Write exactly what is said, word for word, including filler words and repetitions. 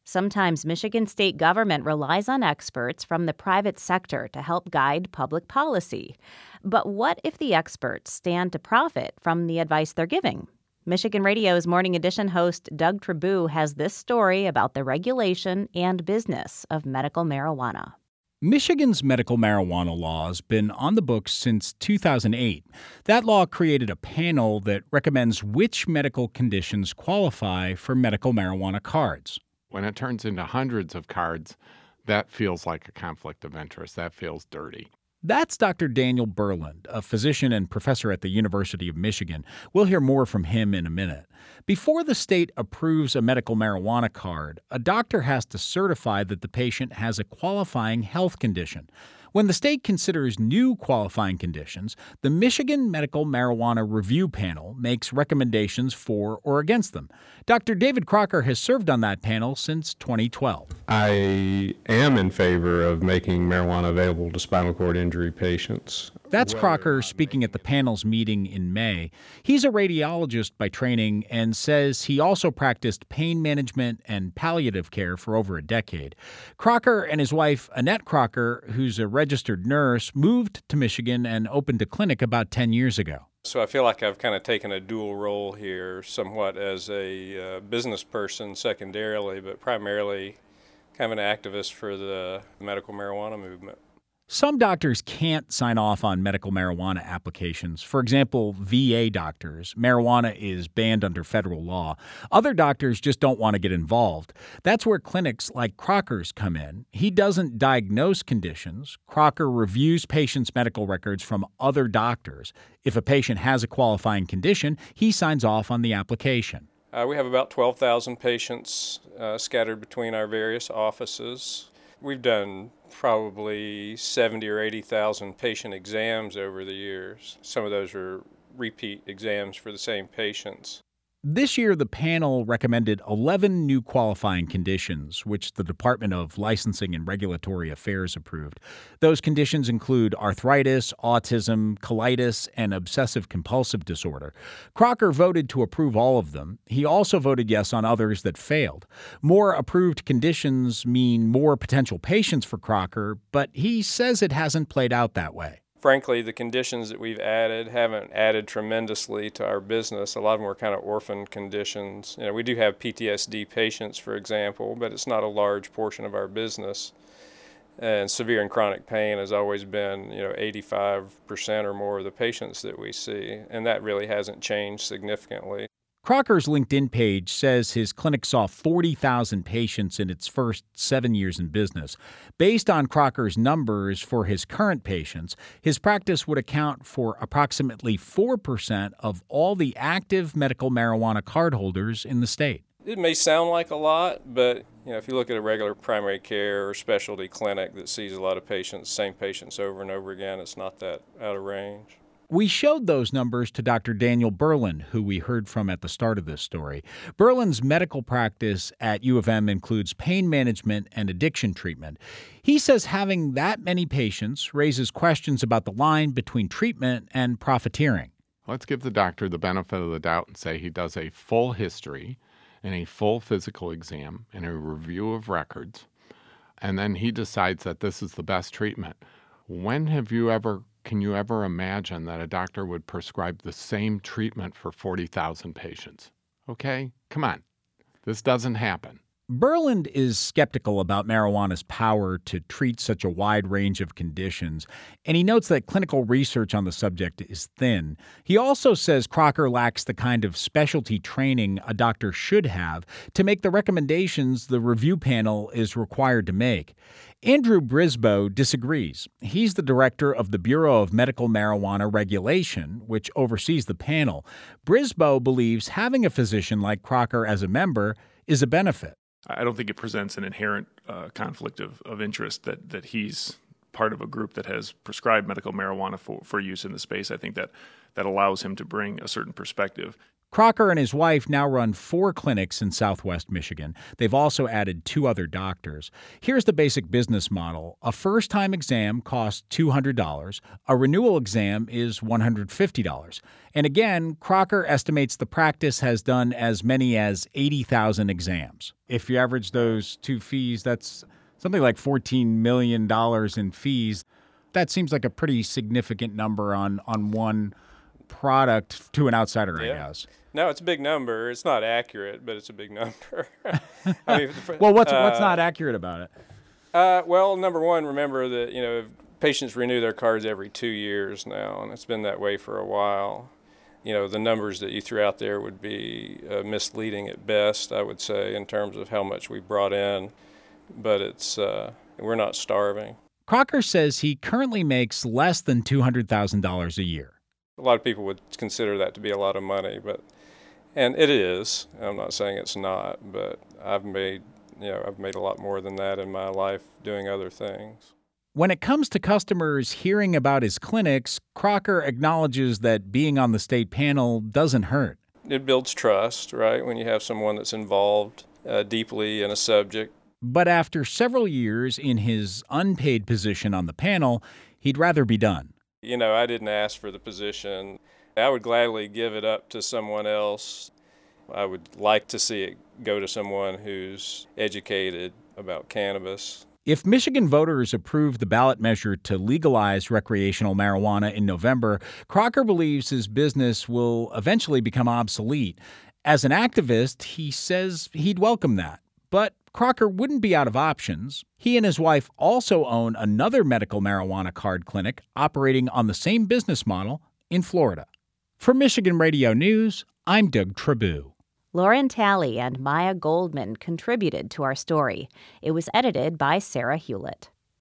Sometimes Michigan state government relies on experts from the private sector to help guide public policy. But what if the experts stand to profit from the advice they're giving? Michigan Radio's Morning Edition host Doug Trabue has this story about the regulation and business of medical marijuana. Michigan's medical marijuana law has been on the books since two thousand eight. That law created a panel that recommends which medical conditions qualify for medical marijuana cards. When it turns into hundreds of cards, that feels like a conflict of interest. That feels dirty. That's Doctor Daniel Berland, a physician and professor at the University of Michigan. We'll hear more from him in a minute. Before the state approves a medical marijuana card, a doctor has to certify that the patient has a qualifying health condition. When the state considers new qualifying conditions, the Michigan Medical Marijuana Review Panel makes recommendations for or against them. Doctor David Crocker has served on that panel since twenty twelve. I am in favor of making marijuana available to spinal cord injury patients. That's Crocker speaking at the panel's meeting in May. He's a radiologist by training and says he also practiced pain management and palliative care for over a decade. Crocker and his wife, Annette Crocker, who's a registered nurse, moved to Michigan and opened a clinic about ten years ago. So I feel like I've kind of taken a dual role here, somewhat as a uh, business person secondarily, but primarily kind of an activist for the medical marijuana movement. Some doctors can't sign off on medical marijuana applications. For example, V A doctors. Marijuana is banned under federal law. Other doctors just don't want to get involved. That's where clinics like Crocker's come in. He doesn't diagnose conditions. Crocker reviews patients' medical records from other doctors. If a patient has a qualifying condition, he signs off on the application. Uh, we have about twelve thousand patients uh, scattered between our various offices. We've done probably seventy or eighty thousand patient exams over the years. Some of those are repeat exams for the same patients. This year, the panel recommended eleven new qualifying conditions, which the Department of Licensing and Regulatory Affairs approved. Those conditions include arthritis, autism, colitis, and obsessive-compulsive disorder. Crocker voted to approve all of them. He also voted yes on others that failed. More approved conditions mean more potential patients for Crocker, but he says it hasn't played out that way. Frankly, the conditions that we've added haven't added tremendously to our business. A lot of them are kind of orphan conditions. You know, we do have P T S D patients, for example, but it's not a large portion of our business. And severe and chronic pain has always been, you know, eighty-five percent or more of the patients that we see, and that really hasn't changed significantly. Crocker's LinkedIn page says his clinic saw forty thousand patients in its first seven years in business. Based on Crocker's numbers for his current patients, his practice would account for approximately four percent of all the active medical marijuana cardholders in the state. It may sound like a lot, but you know, if you look at a regular primary care or specialty clinic that sees a lot of patients, same patients over and over again, it's not that out of range. We showed those numbers to Doctor Daniel Berland, who we heard from at the start of this story. Berland's medical practice at U of M includes pain management and addiction treatment. He says having that many patients raises questions about the line between treatment and profiteering. Let's give the doctor the benefit of the doubt and say he does a full history and a full physical exam and a review of records, and then he decides that this is the best treatment. When have you ever Can you ever imagine that a doctor would prescribe the same treatment for forty thousand patients? Okay, come on. This doesn't happen. Berland is skeptical about marijuana's power to treat such a wide range of conditions, and he notes that clinical research on the subject is thin. He also says Crocker lacks the kind of specialty training a doctor should have to make the recommendations the review panel is required to make. Andrew Brisboe disagrees. He's the director of the Bureau of Medical Marijuana Regulation, which oversees the panel. Brisboe believes having a physician like Crocker as a member is a benefit. I don't think it presents an inherent uh, conflict of, of interest that, that he's part of a group that has prescribed medical marijuana for, for use in the space. I think that that allows him to bring a certain perspective. Crocker and his wife now run four clinics in Southwest Michigan. They've also added two other doctors. Here's the basic business model. A first-time exam costs two hundred dollars. A renewal exam is one hundred fifty dollars. And again, Crocker estimates the practice has done as many as eighty thousand exams. If you average those two fees, that's something like fourteen million dollars in fees. That seems like a pretty significant number on, on one product to an outsider, yeah. I guess. No, it's a big number. It's not accurate, but it's a big number. I mean, well, what's uh, what's not accurate about it? Uh, well, number one, remember that you know patients renew their cards every two years now, and it's been that way for a while. You know, the numbers that you threw out there would be uh, misleading at best, I would say, in terms of how much we brought in. But it's uh, we're not starving. Crocker says he currently makes less than two hundred thousand dollars a year. A lot of people would consider that to be a lot of money, but and it is. I'm not saying it's not, but I've made, you know, I've made a lot more than that in my life doing other things. When it comes to customers hearing about his clinics, Crocker acknowledges that being on the state panel doesn't hurt. It builds trust, right, when you have someone that's involved uh, deeply in a subject. But after several years in his unpaid position on the panel, he'd rather be done. You know, I didn't ask for the position. I would gladly give it up to someone else. I would like to see it go to someone who's educated about cannabis. If Michigan voters approve the ballot measure to legalize recreational marijuana in November, Crocker believes his business will eventually become obsolete. As an activist, he says he'd welcome that. But Crocker wouldn't be out of options. He and his wife also own another medical marijuana card clinic operating on the same business model in Florida. For Michigan Radio News, I'm Doug Trabue. Lauren Talley and Maya Goldman contributed to our story. It was edited by Sarah Hewlett.